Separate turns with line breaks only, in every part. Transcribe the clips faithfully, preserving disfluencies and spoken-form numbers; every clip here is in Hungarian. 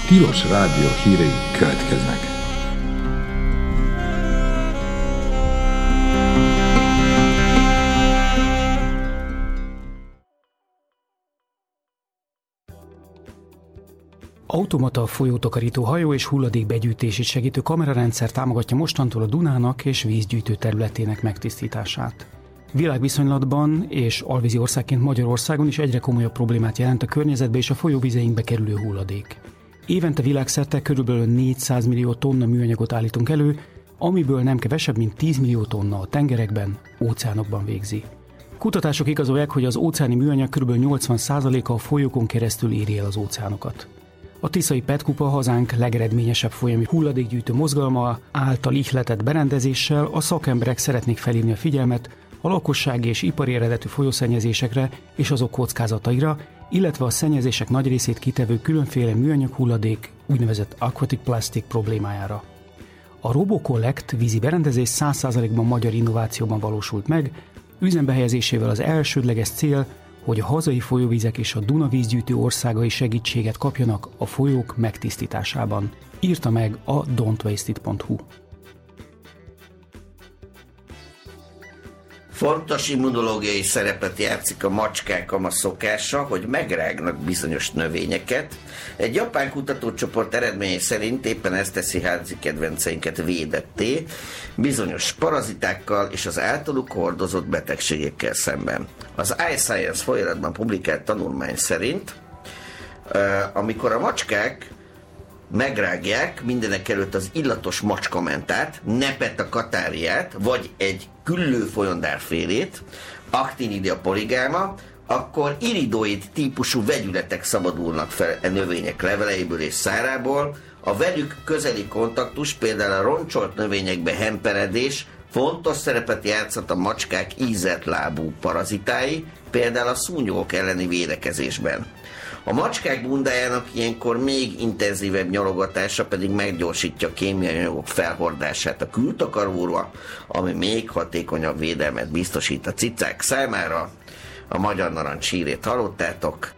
Tilos Rádió hírei következnek.
Automata folyótakarító hajó és hulladékbegyűjtését segítő kamerarendszer támogatja mostantól a Dunának és vízgyűjtő területének megtisztítását. Világviszonylatban és alvízi országként Magyarországon is egyre komolyabb problémát jelent a környezetbe és a folyóvizeinkbe kerülő hulladék. Évente világszerte körülbelül négyszáz millió tonna műanyagot állítunk elő, amiből nem kevesebb, mint tíz millió tonna a tengerekben, óceánokban végzi. Kutatások igazolják, hogy az óceáni műanyag kb. nyolcvan százaléka a folyókon keresztül éri el az óceánokat. A tiszai pé é té-kupa hazánk legeredményesebb folyami hulladékgyűjtő mozgalma által ihletett berendezéssel a szakemberek szeretnék felhívni a figyelmet a lakossági és ipari eredetű folyószennyezésekre és azok kockázataira, illetve a szennyezések nagy részét kitevő különféle műanyag hulladék, úgynevezett aquatic plastic problémájára. A RoboCollect vízi berendezés száz százalékban magyar innovációban valósult meg, üzembe helyezésével az elsődleges cél, hogy a hazai folyóvizek és a Duna vízgyűjtő országai segítséget kapjanak a folyók megtisztításában, írta meg a dont waste it pont hu.
Fontos immunológiai szerepet játszik a macskákam szokása, hogy megrágnak bizonyos növényeket. Egy japán kutatócsoport eredményei szerint éppen ezt teszi házi kedvenceinket védetté, bizonyos parazitákkal és az általuk hordozott betegségekkel szemben. Az iScience folyamatban publikált tanulmány szerint, amikor a macskák megrágják mindenek előtt az illatos macskamentát, Nepeta catarrhát, vagy egy küllő folyondárfélét, Actinidia polygamma, akkor iridoid típusú vegyületek szabadulnak fel a növények leveleiből és szárából. A velük közeli kontaktus, például a roncsolt növényekbe hemperedés fontos szerepet játszhat a macskák ízelt lábú parazitái, például a szúnyogok elleni védekezésben. A macskák bundájának ilyenkor még intenzívebb nyalogatása pedig meggyorsítja a kémiai anyagok felhordását a kültakaróra, ami még hatékonyabb védelmet biztosít a cicák számára. A magyar narancs hírét hallottátok.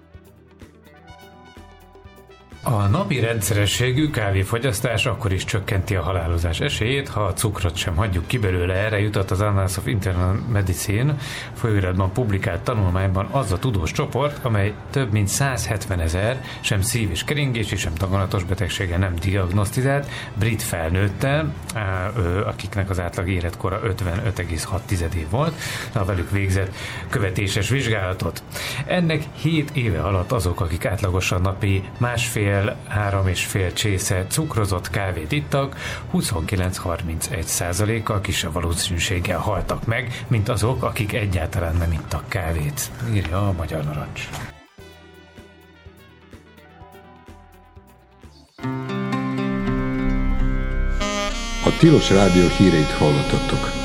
A napi rendszerességű kávéfogyasztás akkor is csökkenti a halálozás esélyét, ha a cukrot sem hagyjuk ki belőle. Erre jutott az Annals of Internal Medicine folyóiratban publikált tanulmányban az a tudós csoport, amely több mint száz hetven ezer sem szív- és keringési, sem daganatos betegsége nem diagnosztizált brit felnőttel, akiknek az átlag életkora ötvenöt egész hat év volt, a velük végzett követéses vizsgálatot. Ennek hét éve alatt azok, akik átlagosan napi másfél három és fél csésze cukrozott kávét ittak, huszonkilenc-harmincegy százalékkal kisebb valószínűséggel haltak meg, mint azok, akik egyáltalán nem ittak kávét, írja a Magyar Narancs.
A Tilos Rádió híreit hallottatok.